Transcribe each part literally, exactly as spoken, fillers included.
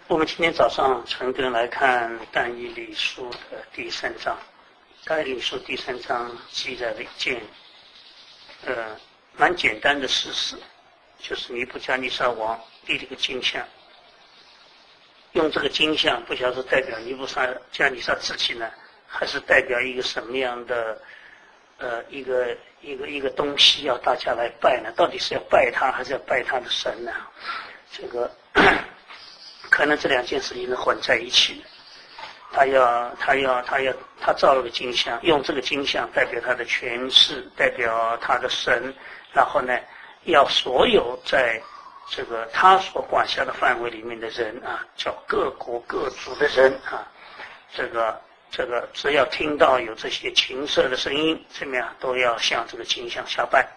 我们今天早上陈根来看但以理书的第三章。但以理书第三章记载了一件呃蛮简单的事实，就是尼布甲尼撒王立了一个金像，用这个金像不晓得是代表尼布甲尼撒自己呢，还是代表一个什么样的呃一个一个一个东西要大家来拜呢？到底是要拜他还是要拜他的神呢？这个可能这两件事情是混在一起的。他要他要他要他造了个金像，用这个金像代表他的权势，代表他的神，然后呢要所有在这个他所管辖的范围里面的人啊，叫各国各族的人啊，这个这个只要听到有这些琴瑟的声音，怎么样都要向这个金像下拜。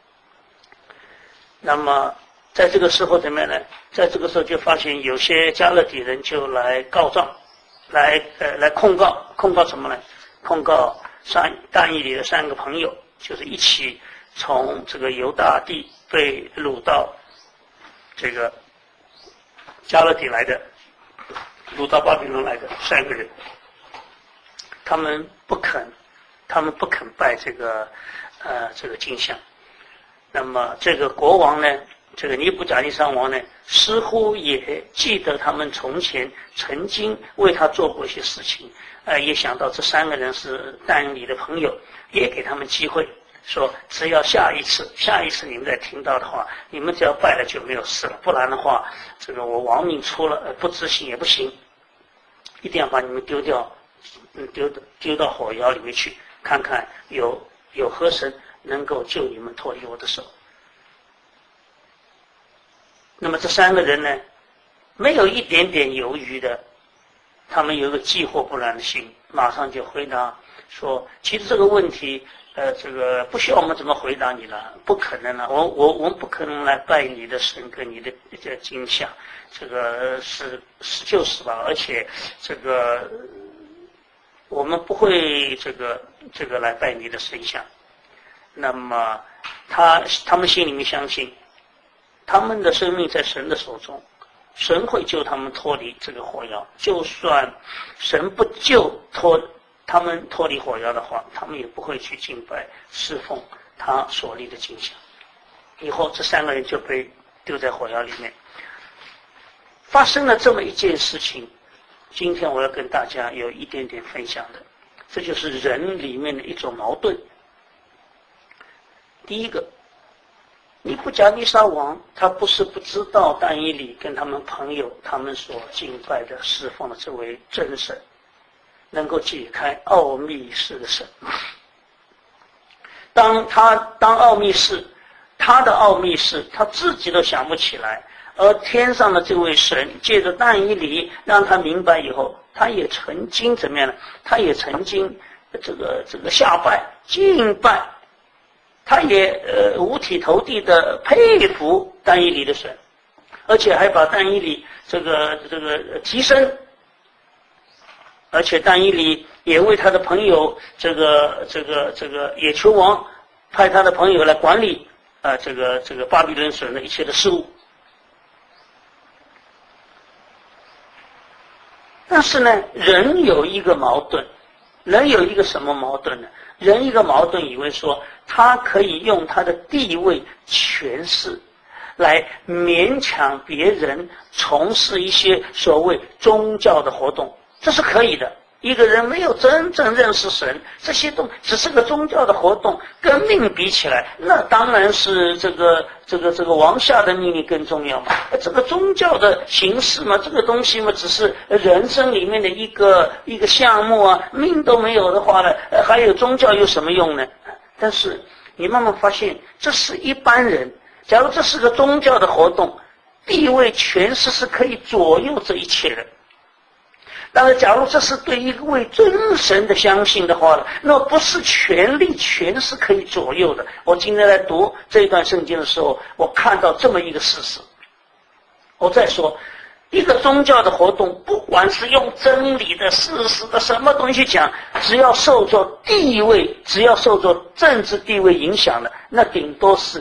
那么在这个时候怎么样呢？在这个时候就发现有些加勒底人就来告状，来呃来控告，控告什么呢？控告三但以理的三个朋友，就是一起从这个犹大地被掳到这个加勒底来的，掳到巴比伦来的三个人，他们不肯，他们不肯拜这个呃这个金像。那么这个国王呢？这个尼布甲尼撒王呢，似乎也记得他们从前曾经为他做过一些事情，呃，也想到这三个人是但以理的朋友，也给他们机会，说只要下一次，下一次你们再听到的话，你们只要拜了就没有事了，不然的话，这个我亡命出了，呃、不执行也不行，一定要把你们丢掉，嗯，丢丢到火窑里面去，看看有有何神能够救你们脱离我的手。那么这三个人呢，没有一点点犹豫的，他们有一个忌或不然的心，马上就回答说，其实这个问题呃，这个不需要我们怎么回答你了，不可能了，我我我们不可能来拜你的神跟你的这金像，这个是是就是吧，而且这个我们不会这个这个来拜你的神像。那么他他们心里面相信，他们的生命在神的手中，神会救他们脱离这个火窑，就算神不救脱他们脱离火窑的话，他们也不会去敬拜侍奉他所立的金像。以后这三个人就被丢在火窑里面。发生了这么一件事情，今天我要跟大家有一点点分享的，这就是人里面的一种矛盾。第一个，尼布甲尼撒王他不是不知道但以理跟他们朋友他们所敬拜的侍奉的这位真神能够解开奥秘事的神。当他当奥秘事，他的奥秘事他自己都想不起来，而天上的这位神借着但以理让他明白以后，他也曾经怎么样呢？他也曾经这个这个下拜敬拜，他也呃五体投地的佩服但以理的神，而且还把但以理这个这个提升，而且但以理也为他的朋友这个这个这个也求王派他的朋友来管理啊、呃、这个这个巴比伦省的一切的事务。但是呢，人有一个矛盾，人有一个什么矛盾呢？人一个矛盾以为说他可以用他的地位权势来勉强别人从事一些所谓宗教的活动，这是可以的。一个人没有真正认识神，这些都只是个宗教的活动，跟命比起来，那当然是这个这个这个王下的命令更重要嘛。这个宗教的形式嘛，这个东西嘛，只是人生里面的一个一个项目啊，命都没有的话呢，还有宗教有什么用呢？但是你慢慢发现，这是一般人。假如这是个宗教的活动，地位权势是可以左右这一切的。当然，假如这是对一位真神的相信的话，那不是权力权势可以左右的。我今天来读这一段圣经的时候，我看到这么一个事实。我再说，一个宗教的活动，不管是用真理的、事实的什么东西讲，只要受着地位，只要受着政治地位影响的，那顶多是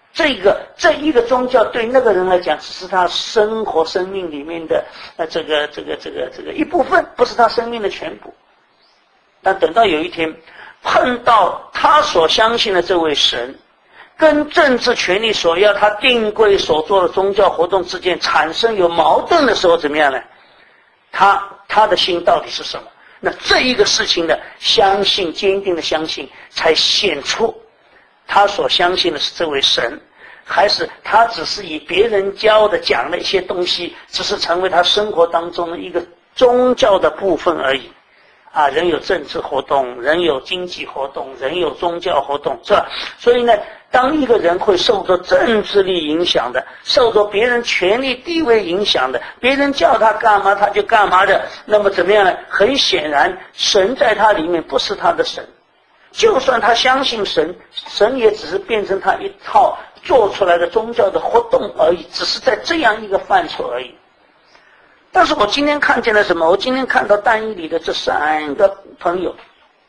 这个这一个宗教对那个人来讲，只是他生活生命里面的呃这个这个这个这个一部分，不是他生命的全部。但等到有一天碰到他所相信的这位神，跟政治权力所要他定规所做的宗教活动之间产生有矛盾的时候，怎么样呢？他他的心到底是什么？那这一个事情的相信，坚定的相信，才显出他所相信的是这位神，还是他只是以别人教的讲的一些东西，只是成为他生活当中的一个宗教的部分而已。啊，人有政治活动，人有经济活动，人有宗教活动，是吧？所以呢，当一个人会受着政治力影响的，受着别人权力地位影响的，别人叫他干嘛他就干嘛的，那么怎么样呢？很显然，神在他里面不是他的神。就算他相信神，神也只是变成他一套做出来的宗教的活动而已，只是在这样一个范畴而已。但是我今天看见了什么？我今天看到但以理的这三个朋友，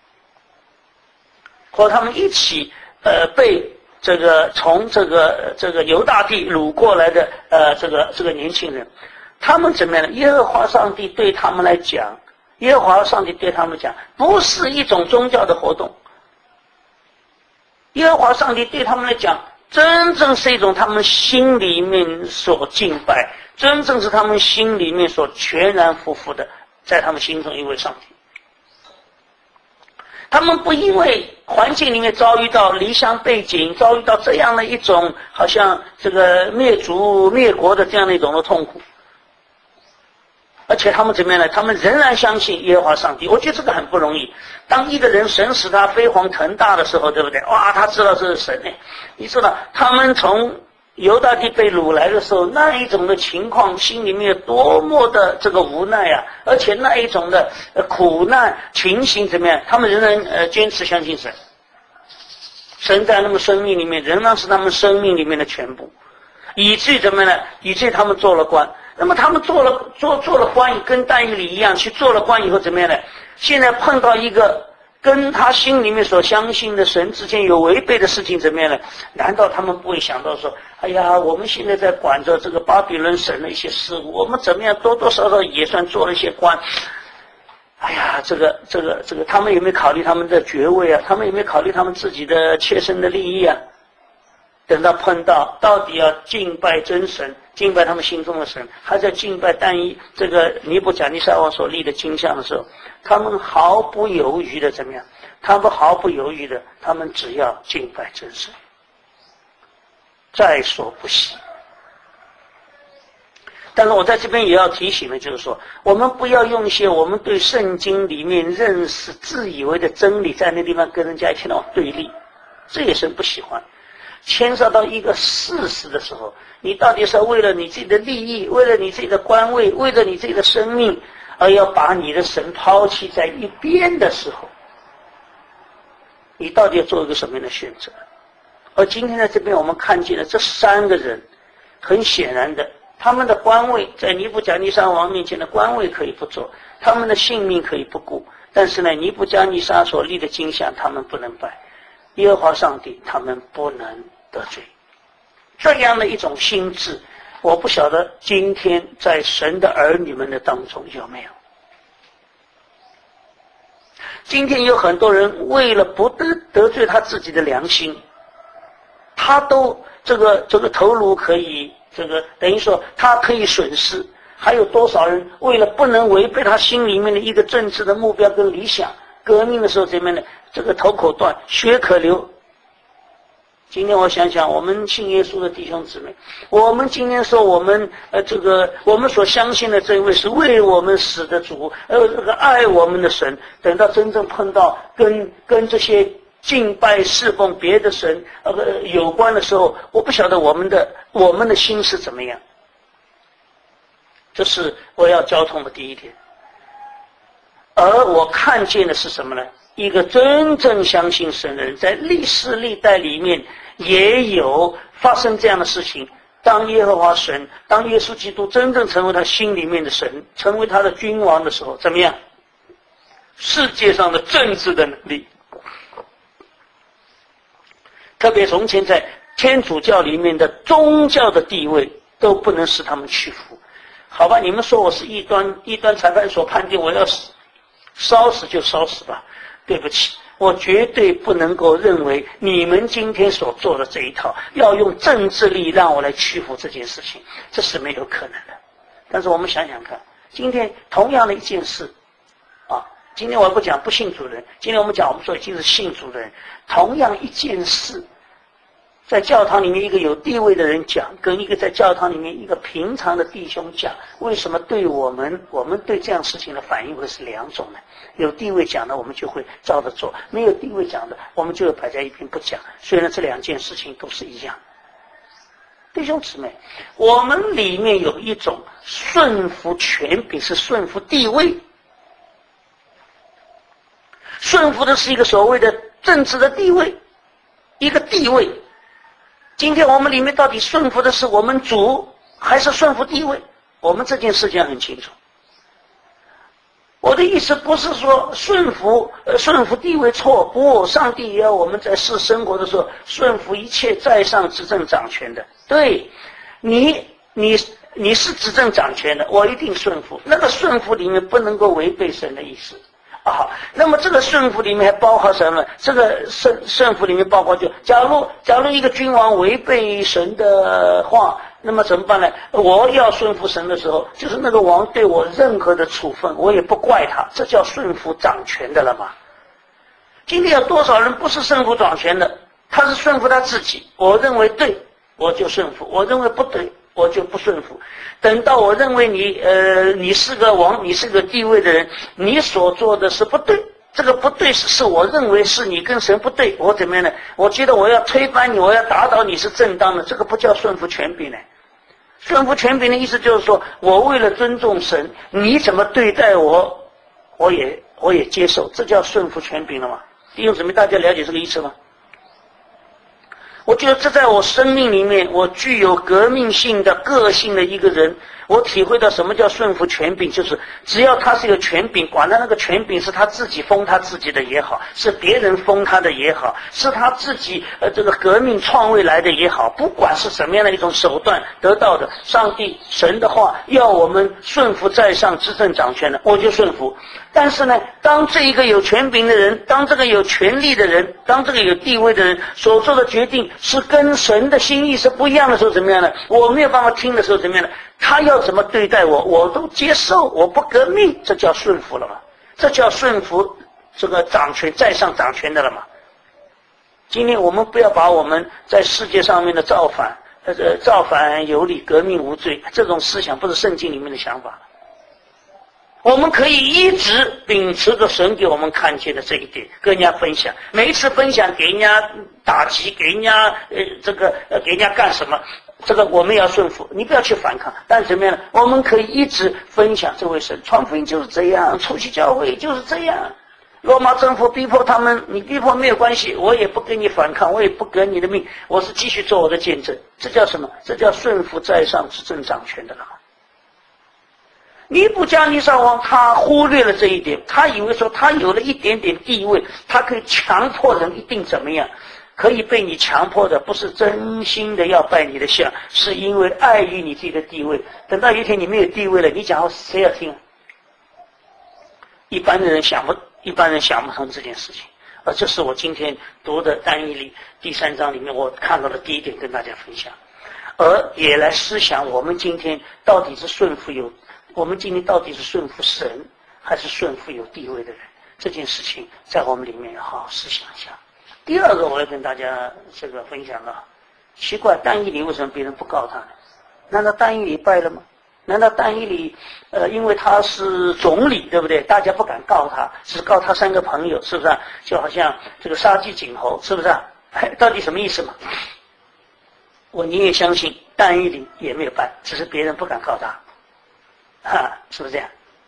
和他们一起呃被这个从这个这个犹大地掳过来的呃这个这个年轻人，他们怎么样呢？耶和华上帝对他们来讲，耶和华上帝对他们讲，不是一种宗教的活动。耶和华上帝对他们来讲，真正是一种他们心里面所敬拜，真正是他们心里面所全然服服的，在他们心中一位上帝。他们不因为环境里面遭遇到离乡背景，遭遇到这样的一种好像这个灭族灭国的这样的一种的痛苦，而且他们怎么样呢？他们仍然相信耶和华上帝。我觉得这个很不容易。当一个人神使他飞黄腾达的时候，对不对？哇，他知道这是神哎！你知道他们从犹大地被掳来的时候，那一种的情况，心里面有多么的这个无奈啊！而且那一种的呃苦难情形怎么样？他们仍然呃坚持相信神。神在他们生命里面仍然是他们生命里面的全部，以至于怎么样呢？以至于他们做了官。那么他们做了做做了官，跟但以理一样，去做了官以后怎么样呢？现在碰到一个跟他心里面所相信的神之间有违背的事情，怎么样呢？难道他们不会想到说，哎呀，我们现在在管着这个巴比伦神的一些事务，我们怎么样多多少少也算做了一些官。哎呀，这个这个这个，他们有没有考虑他们的爵位啊？他们有没有考虑他们自己的切身的利益啊？等到碰到到底要敬拜真神，敬拜他们心中的神，还在敬拜但以这个尼布甲尼撒王所立的金像的时候，他们毫不犹豫的怎么样？他们毫不犹豫的，他们只要敬拜真神，在所不惜。但是我在这边也要提醒的，就是说，我们不要用一些我们对圣经里面认识自以为的真理，在那地方跟人家一天到晚对立，这也是不喜欢。牵涉到一个事实的时候，你到底是为了你自己的利益，为了你自己的官位，为了你自己的生命，而要把你的神抛弃在一边的时候，你到底要做一个什么样的选择？而今天在这边我们看见了这三个人，很显然的，他们的官位在尼布甲尼撒王面前的官位可以不做，他们的性命可以不顾，但是呢，尼布甲尼撒所立的金像他们不能拜，耶和华上帝他们不能得罪。这样的一种心智，我不晓得今天在神的儿女们的当中有没有。今天有很多人为了不得得罪他自己的良心，他都这个这个头颅可以这个等于说他可以损失。还有多少人为了不能违背他心里面的一个政治的目标跟理想，革命的时候这边呢，这个头口断，血可流。今天我想想，我们信耶稣的弟兄姊妹，我们今天说我们呃这个我们所相信的这位是为我们死的主，呃这个爱我们的神，等到真正碰到跟跟这些敬拜侍奉别的神呃有关的时候，我不晓得我们的我们的心是怎么样。这是我要交通的第一点。而我看见的是什么呢？一个真正相信神的人，在历史历代里面也有发生这样的事情。当耶和华神，当耶稣基督真正成为他心里面的神，成为他的君王的时候，怎么样？世界上的政治的能力，特别从前在天主教里面的宗教的地位都不能使他们屈服。好吧，你们说我是异端，异端裁判所判定我要死，烧死就烧死吧。对不起，我绝对不能够认为你们今天所做的这一套要用政治力让我来屈服这件事情，这是没有可能的。但是我们想想看，今天同样的一件事啊，今天我不讲不信主人，今天我们讲我们说已经是信主的人，同样一件事，在教堂里面一个有地位的人讲，跟一个在教堂里面一个平常的弟兄讲，为什么对我们我们对这样事情的反应会是两种呢？有地位讲的我们就会照着做，没有地位讲的我们就摆在一边不讲。虽然这两件事情都是一样。弟兄姊妹，我们里面有一种顺服权柄，是顺服地位，顺服的是一个所谓的政治的地位，一个地位。今天我们里面到底顺服的是我们主还是顺服地位？我们这件事情很清楚。我的意思不是说顺服呃顺服地位错，不，上帝也要我们在世生活的时候顺服一切在上执政掌权的。对，你你你是执政掌权的，我一定顺服。那个顺服里面不能够违背神的意思啊。那么这个顺服里面还包括什么？这个顺顺服里面包括就，假如假如一个君王违背神的话，那么怎么办呢？我要顺服神的时候，就是那个王对我任何的处分，我也不怪他，这叫顺服掌权的了吗？今天有多少人不是顺服掌权的？他是顺服他自己，我认为对，我就顺服；我认为不对，我就不顺服。等到我认为你呃你是个王，你是个地位的人，你所做的是不对，这个不对是是我认为是你跟神不对，我怎么样呢？我觉得我要推翻你，我要打倒你是正当的，这个不叫顺服权柄呢。顺服权柄的意思就是说，我为了尊重神，你怎么对待我，我也我也接受，这叫顺服权柄了吗？弟兄姊妹，大家了解这个意思吗？我觉得这在我生命里面，我具有革命性的个性的一个人，我体会到什么叫顺服权柄，就是只要他是有权柄，管他那个权柄是他自己封他自己的也好，是别人封他的也好，是他自己呃这个革命创位来的也好，不管是什么样的一种手段得到的，上帝神的话要我们顺服在上执政掌权的，我就顺服。但是呢，当这一个有权柄的人，当这个有权力的人，当这个有地位的人所做的决定是跟神的心意是不一样的时候，怎么样呢？我没有办法听的时候，怎么样呢？他要怎么对待我，我都接受，我不革命，这叫顺服了嘛？这叫顺服这个掌权在上掌权的了嘛？今天我们不要把我们在世界上面的造反，呃，造反有理，革命无罪，这种思想不是圣经里面的想法。我们可以一直秉持着神给我们看见的这一点，跟人家分享。每一次分享给人家打击，给人家呃这个呃给人家干什么，这个我们要顺服，你不要去反抗。但怎么样呢？我们可以一直分享这位神，传福音就是这样，初期教会就是这样。罗马政府逼迫他们，你逼迫没有关系，我也不跟你反抗，我也不革你的命，我是继续做我的见证。这叫什么？这叫顺服在上执政掌权的了。尼布甲尼撒王他忽略了这一点，他以为说他有了一点点地位，他可以强迫人一定怎么样，可以被你强迫的不是真心的要拜你的像，是因为碍于你自己的地位。等到有一天你没有地位了，你讲话谁要听？一般的人想不，一般人想不通这件事情。而这是我今天读的但以理第三章里面我看到的第一点，跟大家分享，而也来思想我们今天到底是顺服有。我们今天到底是顺服神还是顺服有地位的人？这件事情在我们里面要好好思想一下。第二个我要跟大家这个分享了，奇怪，但以理为什么别人不告他呢？难道但以理败了吗？难道但以理呃因为他是总理，对不对？大家不敢告他，只告他三个朋友，是不是啊？就好像这个杀鸡儆猴，是不是啊？到底什么意思嘛？我宁愿相信但以理也没有败，只是别人不敢告他。啊，是不是这样？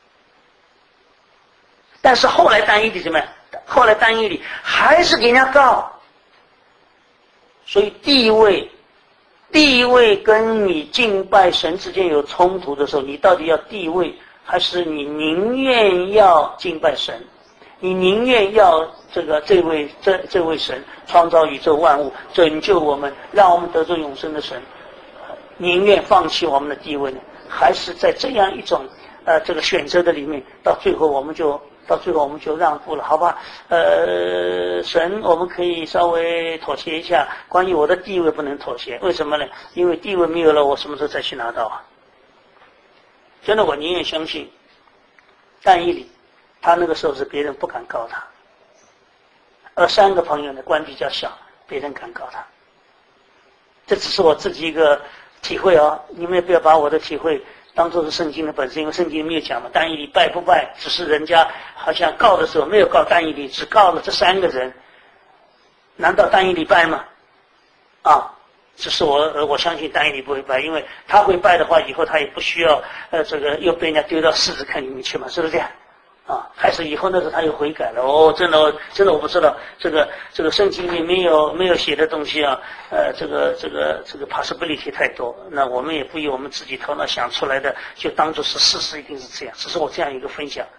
但是后来但以理怎么样？后来但以理还是给人家告，所以地位，地位跟你敬拜神之间有冲突的时候，你到底要地位，还是你宁愿要敬拜神？你宁愿要这个这位这这位神创造宇宙万物，拯救我们，让我们得着永生的神，宁愿放弃我们的地位呢，还是在这样一种呃这个选择的里面，到最后我们就到最后我们就让步了，好吧？呃，神，我们可以稍微妥协一下，关于我的地位不能妥协，为什么呢？因为地位没有了，我什么时候再去拿到啊？真的，我宁愿相信但以理，他那个时候是别人不敢告他，而三个朋友呢官比较小，别人敢告他。这只是我自己一个体会哦，你们也不要把我的体会当作是圣经的本身，因为圣经没有讲嘛，但以理拜不拜，只是人家好像告的时候没有告但以理，只告了这三个人，难道但以理拜吗？啊，只是我我相信但以理不会拜，因为他会拜的话，以后他也不需要呃这个又被人家丢到狮子坑里面去嘛，是不是这样？啊，还是以后那时候他又悔改了哦，真的真的我不知道这个这个圣经里没有没有写的东西啊，呃，这个这个这个 possibility 太多，那我们也不以我们自己头脑想出来的就当作是事实，一定是这样，只是我这样一个分享。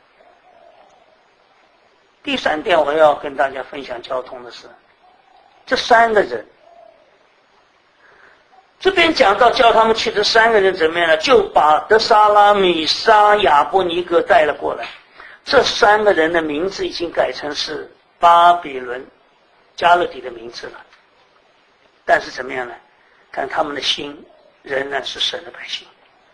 第三点我要跟大家分享交通的是，这三个人，这边讲到叫他们去这三个人怎么样呢？就把德沙拉、米沙、亚伯尼格带了过来。这三个人的名字已经改成是巴比伦加勒底的名字了，但是怎么样呢？看他们的心仍然是神的百姓。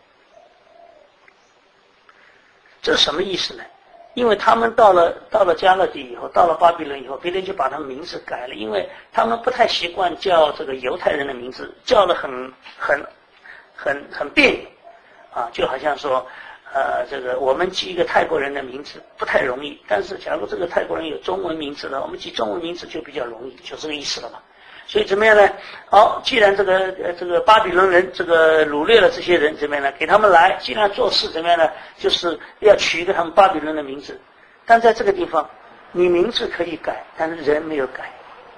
这是什么意思呢？因为他们到了到了加勒底以后，到了巴比伦以后，别人就把他们名字改了，因为他们不太习惯叫这个犹太人的名字，叫了很很很很别扭啊，就好像说呃，这个我们记一个泰国人的名字不太容易，但是假如这个泰国人有中文名字了，我们记中文名字就比较容易，就这个意思了嘛。所以怎么样呢？好，既然这个呃这个巴比伦人这个掳掠了这些人，怎么样呢？给他们来，既然做事怎么样呢？就是要取一个他们巴比伦的名字。但在这个地方，你名字可以改，但是人没有改，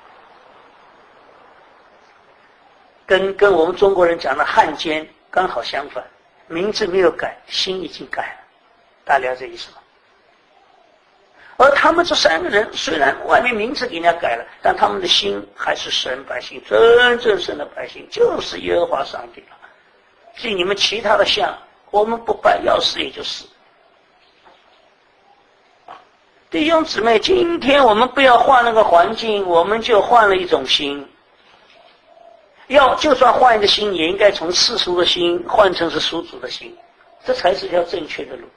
跟跟我们中国人讲的汉奸刚好相反。名字没有改，心已经改了，大家了解意思吗？而他们这三个人虽然外面名字给人家改了，但他们的心还是神百姓，真正神的百姓，就是耶和华上帝了。所以你们其他的像，我们不拜，要死也就死。弟兄姊妹，今天我们不要换那个环境，我们就换了一种心。要就算换一个心，也应该从世俗的心换成是属主的心，这才是条正确的路。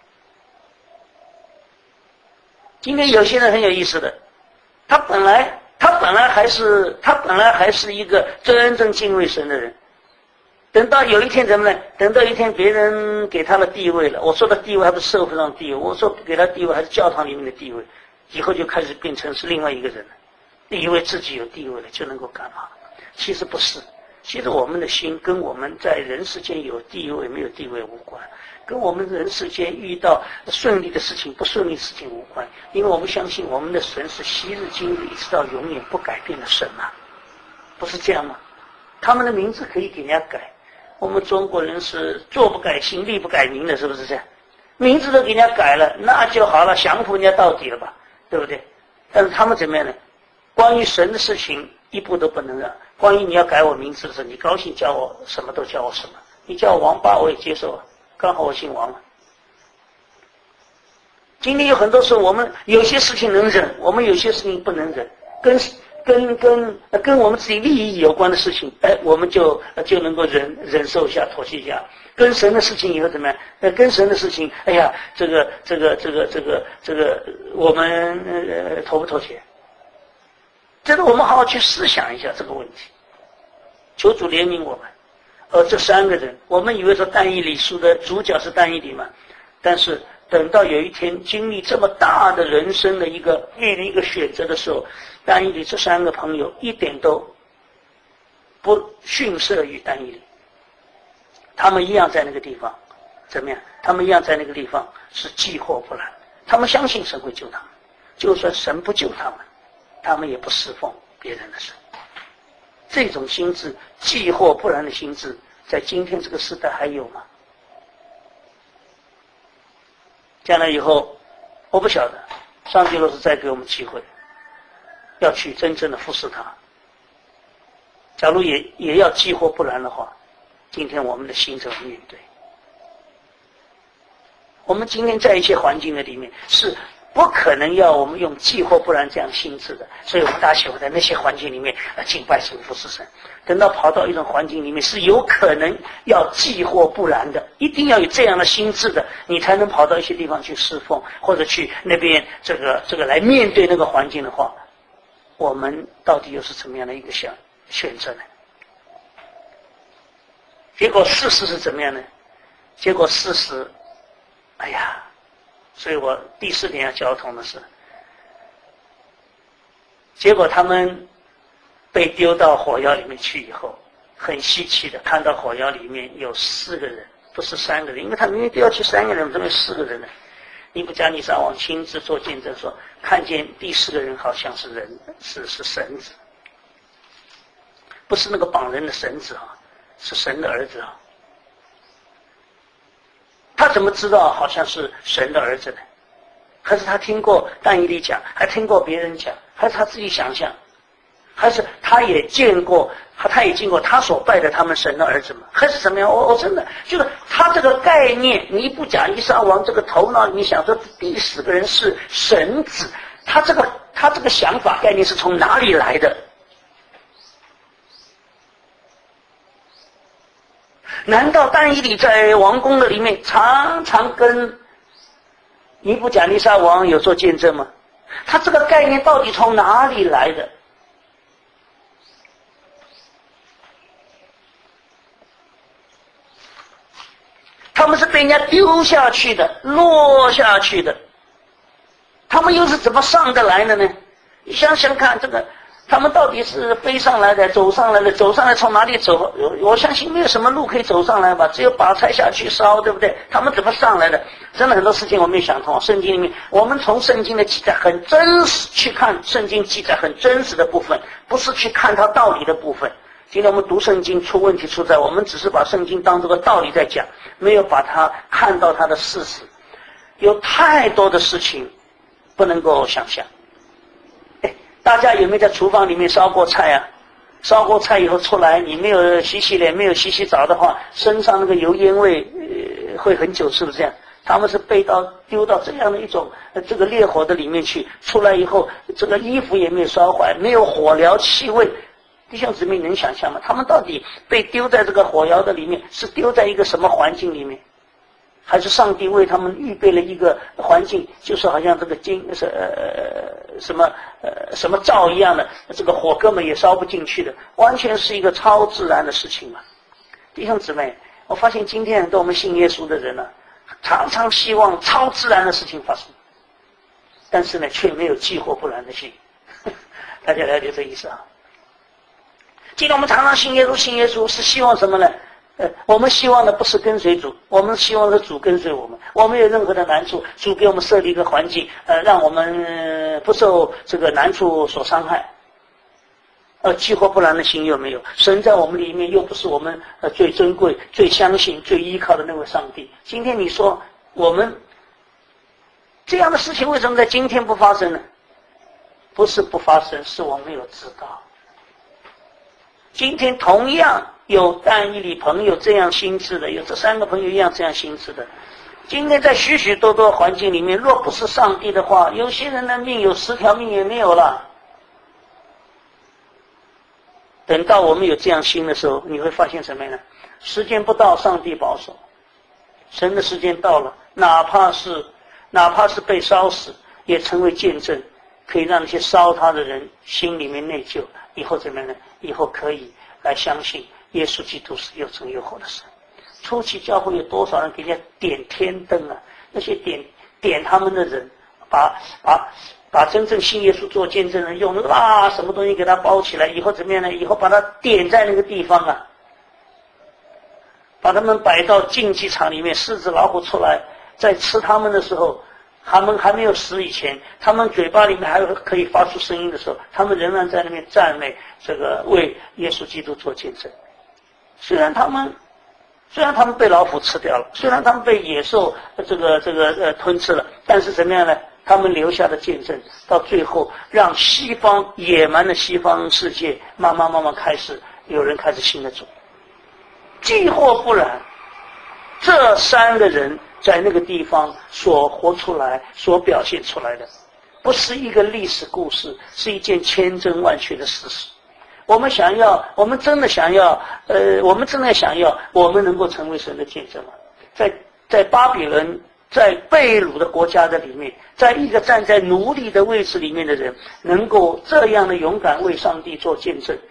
今天有些人很有意思的，他本来他本来还是他本来还是一个真正敬畏神的人，等到有一天怎么呢？等到一天别人给他的地位了，我说的地位还不是社会上的地位，我说给他地位还是教堂里面的地位，以后就开始变成是另外一个人了，以为自己有地位了就能够干嘛？其实不是，其实我们的心跟我们在人世间有地位没有地位无关，跟我们人世间遇到顺利的事情不顺利的事情无关，因为我们相信我们的神是昔日今日一直到永远不改变的神啊，不是这样吗？他们的名字可以给人家改，我们中国人是坐不改姓立不改名的，是不是这样？名字都给人家改了，那就好了，降服人家到底了吧，对不对？但是他们怎么样呢？关于神的事情一步都不能让。关于你要改我名字的时候，你高兴叫我什么都叫我什么，你叫我王八我也接受啊，刚好我姓王啊。今天有很多时候我们有些事情能忍，我们有些事情不能忍，跟跟跟跟我们自己利益有关的事情，哎，我们就就能够忍忍受一下，妥协一下。跟神的事情以后怎么样？呃，跟神的事情，哎呀，这个这个这个这个这个，我们呃妥不妥协？这个我们好好去思想一下这个问题，求主怜悯我们。而这三个人，我们以为说但以理书的主角是但以理嘛，但是等到有一天经历这么大的人生的一个面临一个选择的时候，但以理这三个朋友一点都不逊色于但以理，他们一样在那个地方怎么样？他们一样在那个地方是既获不然，他们相信神会救他们，就算神不救他们，他们也不侍奉别人的神。这种心智既获不然的心智，在今天这个时代还有吗？将来以后我不晓得，上帝若是再给我们机会， 要去真正的服侍他。假如也也要既或不然的话，今天我们的心怎么面对？我们今天在一些环境的里面是不可能要我们用既或不然这样心智的，所以我们大家喜欢在那些环境里面呃敬拜神服侍神。等到跑到一种环境里面是有可能要既或不然的，一定要有这样的心智的，你才能跑到一些地方去侍奉，或者去那边这个这个来面对那个环境的话，我们到底又是怎么样的一个选选择呢？结果事实是怎么样呢？结果事实，哎呀，所以我第四点要交通的是，结果他们被丢到火窑里面去以后，很稀奇的看到火窑里面有四个人，不是三个人，因为他明明丢下去三个人，怎么有四个人呢？尼布甲尼撒王亲自做见证说，看见第四个人好像是人，是是神子，不是那个绑人的绳子啊，是神的儿子啊。他怎么知道好像是神的儿子呢？还是他听过但以理讲，还听过别人讲，还是他自己想象？还是他也见过，他也见过他所拜的他们神的儿子吗？还是怎么样？我我真的就是他这个概念，尼布甲尼撒王这个头脑里面想说第四个人是神子，他这个他这个想法概念是从哪里来的？难道但以理在王宫的里面常常跟尼布甲尼撒王有做见证吗？他这个概念到底从哪里来的？他们是被人家丢下去的，落下去的，他们又是怎么上得来的呢？你想想看，这个他们到底是飞上来的，走上来的，走上来从哪里走？我相信没有什么路可以走上来吧，只有把菜下去烧，对不对？他们怎么上来的？真的很多事情我没想通。圣经里面，我们从圣经的记载很真实去看圣经记载很真实的部分，不是去看它道理的部分。今天我们读圣经出问题出在我们只是把圣经当这个道理在讲，没有把它看到它的事实。有太多的事情不能够想象。哎，大家有没有在厨房里面烧过菜啊？烧过菜以后出来，你没有洗洗脸，没有洗洗澡的话，身上那个油烟味、呃、会很久，是不是这样？他们是被到丢到这样的一种、呃、这个烈火的里面去，出来以后这个衣服也没有烧坏，没有火燎气味。弟兄姊妹能想象吗？他们到底被丢在这个火窑的里面，是丢在一个什么环境里面？还是上帝为他们预备了一个环境，就是好像这个金是呃什么呃什么灶一样的，这个火根本也烧不进去的，完全是一个超自然的事情嘛。弟兄姊妹，我发现今天很多我们信耶稣的人呢、啊，常常希望超自然的事情发生，但是呢，却没有既或不然的心。大家了解这意思啊？今天我们常常信耶稣，信耶稣是希望什么呢？呃，我们希望的不是跟随主，我们希望的主跟随我们。我们有任何的难处，主给我们设立一个环境，呃，让我们、呃、不受这个难处所伤害。呃，既或不然的心又没有，神在我们里面又不是我们呃最珍贵、最相信、最依靠的那位上帝。今天你说我们这样的事情为什么在今天不发生呢？不是不发生，是我没有知道。今天同样有但以理朋友这样心智的，有这三个朋友一样这样心智的。今天在许许多多环境里面，若不是上帝的话，有些人的命有十条命也没有了。等到我们有这样心的时候，你会发现什么呢？时间不到，上帝保守，神的时间到了，哪怕是哪怕是被烧死，也成为见证，可以让那些烧他的人心里面内疚。以后怎么样呢？以后可以来相信耶稣基督是又真又活的神。初期教会有多少人给人家点天灯啊？那些点点他们的人，把把把真正信耶稣做见证人用啦什么东西给他包起来，以后怎么样呢？以后把他点在那个地方啊，把他们摆到竞技场里面，狮子老虎出来，在吃他们的时候，他们还没有死以前，他们嘴巴里面还有可以发出声音的时候，他们仍然在那边赞美这个为耶稣基督做见证。虽然他们虽然他们被老虎吃掉了，虽然他们被野兽这个这个呃吞吃了，但是怎么样呢？ 他们留下的见证，到最后让西方野蛮的西方世界慢慢慢慢开始有人开始信了主。既或不然，这三个人在那个地方所活出来、所表现出来的，不是一个历史故事，是一件千真万确的事实。我们想要，我们真的想要，呃，我们真的想要，我们能够成为神的见证吗？在在巴比伦。在被掳的国家的里面，在一个站在奴隶的位置里面的人，能够这样的勇敢为上帝做见证。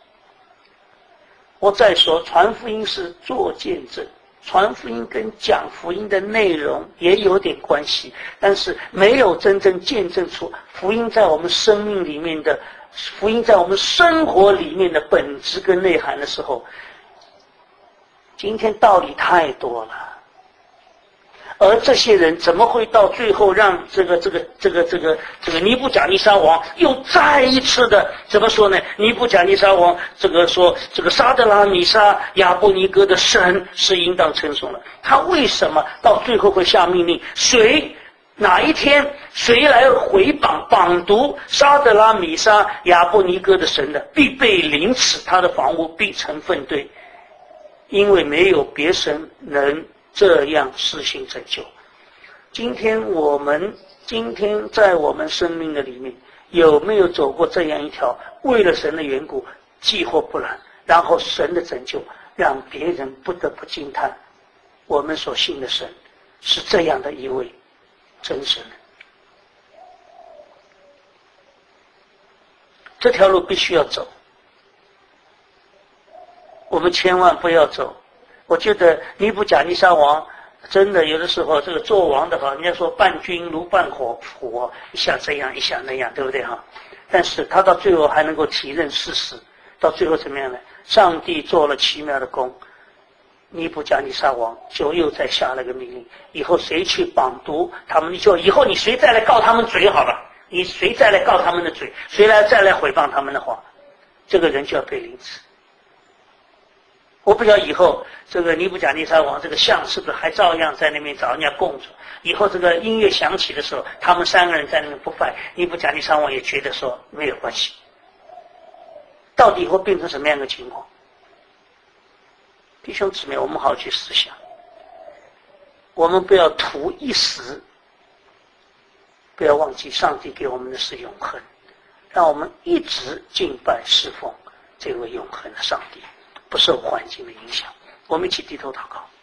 我再说，传福音是做见证，传福音跟讲福音的内容也有点关系，但是没有真正见证出福音在我们生命里面的，福音在我们生活里面的本质跟内涵的时候，今天道理太多了。而这些人怎么会到最后让这个这个这个这个这个尼布甲尼撒王又再一次的怎么说呢？尼布甲尼撒王这个说这个沙德拉米沙亚伯尼哥的神是应当称颂了。他为什么到最后会下命令？谁哪一天谁来回绑绑读沙德拉米沙亚伯尼哥的神的，必被凌迟，他的房屋必成粪堆，因为没有别神能这样施行拯救。今天我们今天在我们生命的里面，有没有走过这样一条为了神的缘故，既或不然，然后神的拯救让别人不得不惊叹，我们所信的神是这样的一位真神。这条路必须要走，我们千万不要走。我觉得尼布甲尼撒王真的有的时候，这个做王的哈，人家说伴君如伴虎，虎一下这样一下那样，对不对哈？但是他到最后还能够体认事实，到最后怎么样呢？上帝做了奇妙的工，尼布甲尼撒王就又再下了个命令，以后谁去绑读他们，就以后你谁再来告他们嘴好了，你谁再来告他们的嘴，谁来再来诽谤他们的话，这个人就要被凌迟。我不知道以后这个尼布甲尼撒王这个像是不是还照样在那边找人家供着，以后这个音乐响起的时候，他们三个人在那边不拜，尼布甲尼撒王也觉得说没有关系。到底会变成什么样的情况？弟兄姊妹，我们好好去思想，我们不要图一时，不要忘记上帝给我们的是永恒，让我们一直敬拜侍奉这位永恒的上帝，不受环境的影响。我们一起低头祷告。